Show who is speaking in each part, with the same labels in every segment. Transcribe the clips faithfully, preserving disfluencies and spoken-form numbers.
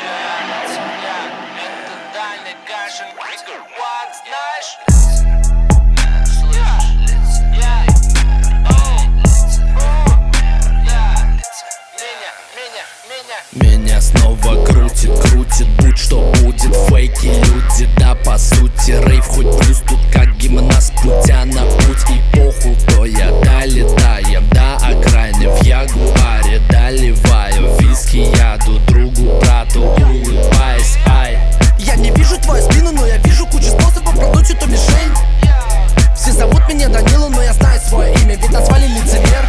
Speaker 1: Меня снова крутит, крутит, будь что будет. Фейки люди, да по сути рейв, хоть плюс тут как гимнаст, путя на путь. И похуй, кто я, долетаем до окраины в ягуаре, доливаю виски яду другу, брату, улыбаясь, ай.
Speaker 2: Я не вижу твою спину, но я вижу кучу способов продуть эту мишень. Все зовут меня Данила, но я знаю свое имя, ведь назвали лицемер.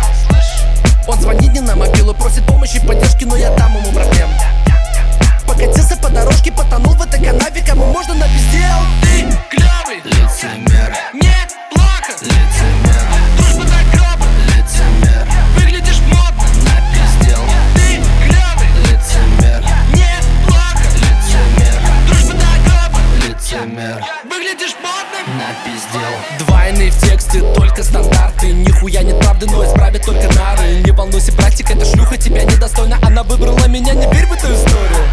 Speaker 2: Он звонит не на мобилу, просит помощи и поддержки, но я дам ему проблем. Покатился по дорожке, потонул в этой канаве, кому можно напиздел.
Speaker 1: Ты клёвый лицемер,
Speaker 2: мне плохо
Speaker 1: лицемер,
Speaker 2: дружба до гроба
Speaker 1: лицемер,
Speaker 2: выглядишь модно,
Speaker 1: напиздел.
Speaker 2: ты клёвый
Speaker 1: Лицемер,
Speaker 2: мне плохо
Speaker 1: лицемер,
Speaker 2: дружба до гроба
Speaker 1: лицемер,
Speaker 2: выглядишь модным,
Speaker 1: напиздел.
Speaker 2: Двойные в тексте, только стандарты. Нихуя нет правды, но исправят только нары. Не волнуйся, братик, эта шлюха тебя недостойна. Она выбрала меня, не верь в эту историю.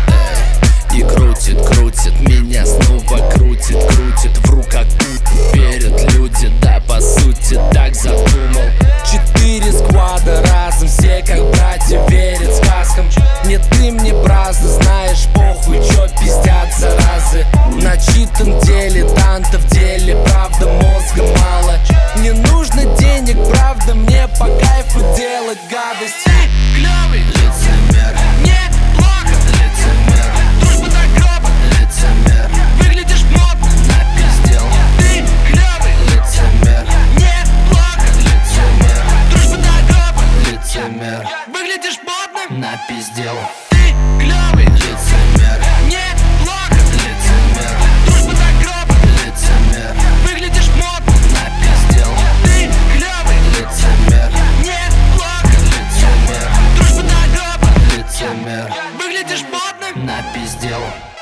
Speaker 1: И крутит, крутит, меня снова крутит, крутит. Вру как тут верят люди, да по сути так задумал.
Speaker 2: Четыре сквада разом, все как братья верят сказкам. Не ты мне праздно, знаешь, похуй, чё пиздят заразы. Начитан дилетант в деле, правда мозга мало. Не нужно денег, правда, мне по кайфу делать гадость. Ты клёвый
Speaker 1: Лицемер,
Speaker 2: мне плохо
Speaker 1: лицемер,
Speaker 2: дружба до гроба
Speaker 1: лицемер,
Speaker 2: выглядишь модно,
Speaker 1: напиздел.
Speaker 2: ты клёвый
Speaker 1: Лицемер,
Speaker 2: мне плохо
Speaker 1: лицемер,
Speaker 2: дружба до гроба
Speaker 1: лицемер,
Speaker 2: выглядишь модным,
Speaker 1: напиздел.
Speaker 2: ты клёвый
Speaker 1: Лицемер,
Speaker 2: мне плохо
Speaker 1: лицемер,
Speaker 2: дружба до гроба
Speaker 1: лицемер,
Speaker 2: выглядишь модно,
Speaker 1: напиздел.
Speaker 2: ты клёвый
Speaker 1: Лицемер,
Speaker 2: мне плохо
Speaker 1: лицемер,
Speaker 2: дружба до гроба
Speaker 1: лицемер,
Speaker 2: выглядишь модным.
Speaker 1: напиздел.